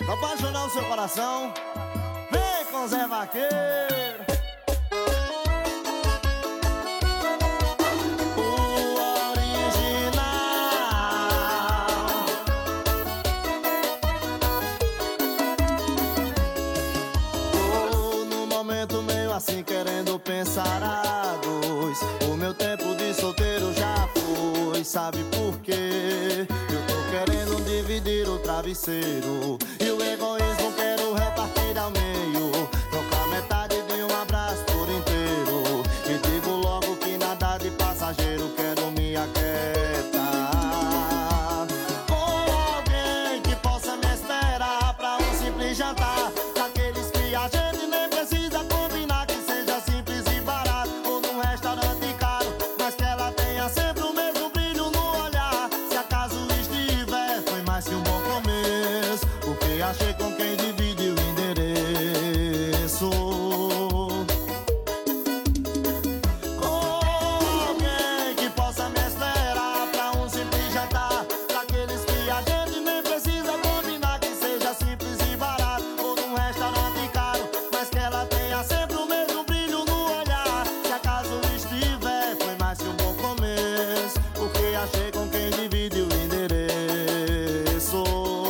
Pra apaixonar o seu coração, vem com Zé Vaqueiro. O original. Tô num momento meio assim, querendo pensar a dois. O meu tempo de solteiro já foi, sabe por quê? Eu tô querendo dividir o travesseiro e o egoísmo quero repartir ao meio. Trocar metade de um abraço por inteiro. E digo logo que nada de passageiro, quero me aquietar com alguém que possa me esperar pra um simples jantar. Daqueles que a gente nem precisa combinar, que seja simples e barato, ou num restaurante caro, mas que ela tenha sempre o mesmo brilho no olhar. Se acaso estiver, foi mais que um bom começo, porque achei com quem divide o endereço. Com alguém que possa me esperar pra um simples jantar. Daqueles que a gente nem precisa combinar, que seja simples e barato, ou num restaurante caro, mas que ela tenha sempre o mesmo brilho no olhar. Se acaso estiver, foi mais que um bom começo, porque achei com quem divide o endereço.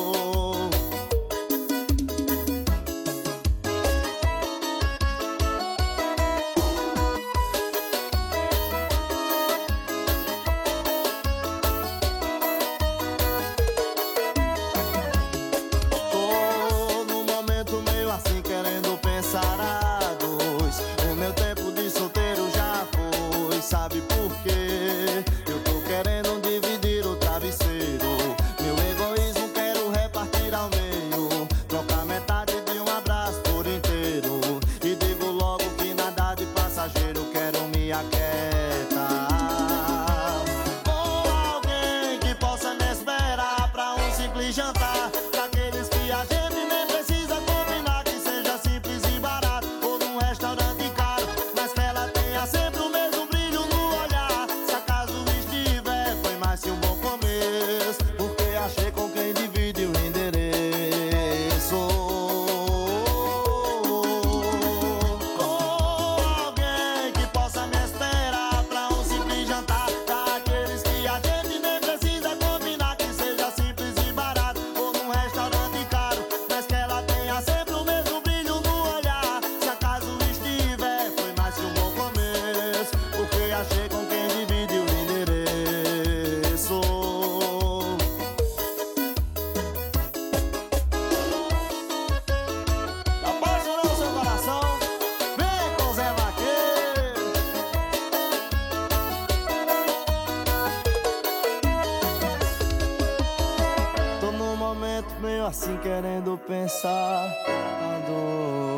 Tô num momento meio assim, querendo pensar a dois. O meu tempo de solteiro já foi, sabe por quê? Eu tô querendo dividir o travesseiro. Meu egoísmo quero repartir ao meio. Trocar metade de um abraço por inteiro. E digo logo que nada de passageiro, quero me aquietar com alguém que possa me esperar pra um simples jantar. Daqueles que a gente nem precisa combinar, que seja simples e barato, ou num restaurante caro, mas que ela tenha sempre o mesmo brilho no olhar. Se acaso estiver, foi mais que um bom começo, porque achei com quem divide o endereço. Com alguém que possa me esperar pra um simples jantar. Daqueles que a gente nem precisa combinar, que seja simples e barato, ou num restaurante caro, mas que ela tenha sempre o mesmo brilho no olhar. Se acaso estiver, foi mais que um bom começo, porque achei com quem divide o endereço. Apaixonou o seu coração, vem com Zé Vaqueiro. Tô num momento meio assim, querendo pensar a dor.